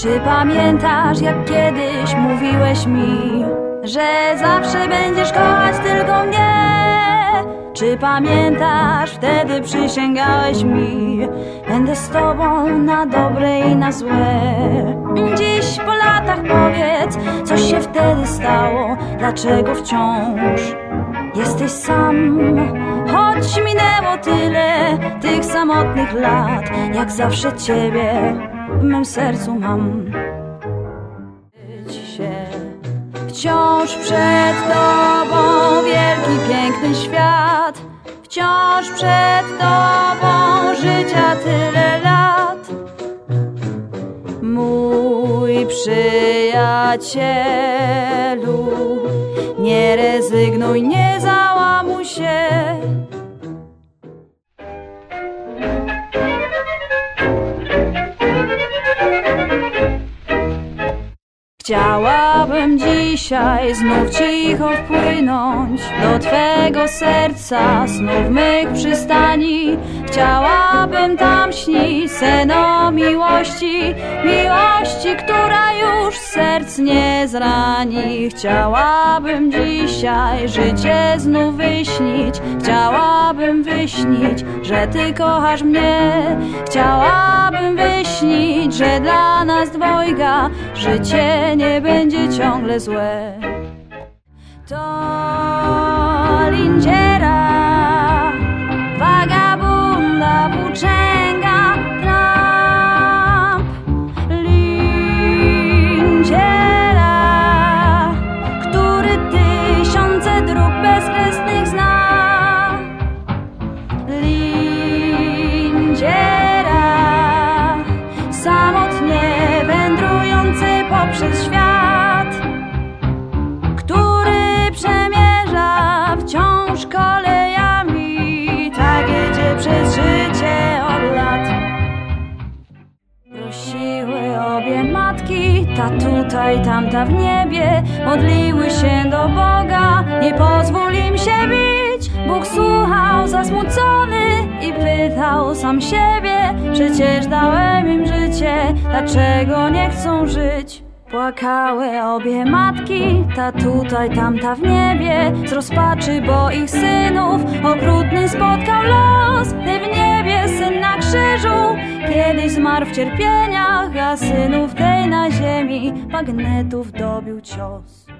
Czy pamiętasz, jak kiedyś mówiłeś mi, że zawsze będziesz kochać tylko mnie? Czy pamiętasz, wtedy przysięgałeś mi, będę z tobą na dobre i na złe. Dziś po latach powiedz, co się wtedy stało, dlaczego wciąż jesteś sam? Choć minęło tyle tych samotnych lat, jak zawsze ciebie w mym sercu mam. Wciąż przed tobą wielki, piękny świat, wciąż przed tobą życia tyle lat. Mój przyjacielu, nie rezygnuj, nie załamuj się. Chciałabym dzisiaj znów cicho wpłynąć do twego serca, snów mych przystani. Chciałabym tam śnić sen o miłości, miłości, która już serc nie zrani. Chciałabym dzisiaj życie znów wyśnić, chciałabym wyśnić, że ty kochasz mnie. Chciałabym wyśnić, że dla nas dwojga życie nie będzie ciągle złe. To lindziera, wagabunda, włóczęga, tramp. Lindziera, który tysiące dróg bezkresnych zna. Lindziera, samotnie wędrujący poprzez świat, który przemierza wciąż kolejami, tak jedzie przez życie od lat. Prosiły obie matki, ta tutaj, tamta w niebie, modliły się do Boga, nie pozwól im się bić. Bóg słuchał zasmucony i pytał sam siebie, przecież dałem im życie, dlaczego nie chcą żyć? Płakały obie matki, ta tutaj, tamta w niebie, z rozpaczy, bo ich synów okrutny spotkał los. Ty w niebie, syn na krzyżu, kiedyś zmarł w cierpieniach, a synów tej na ziemi bagnetów dobił cios.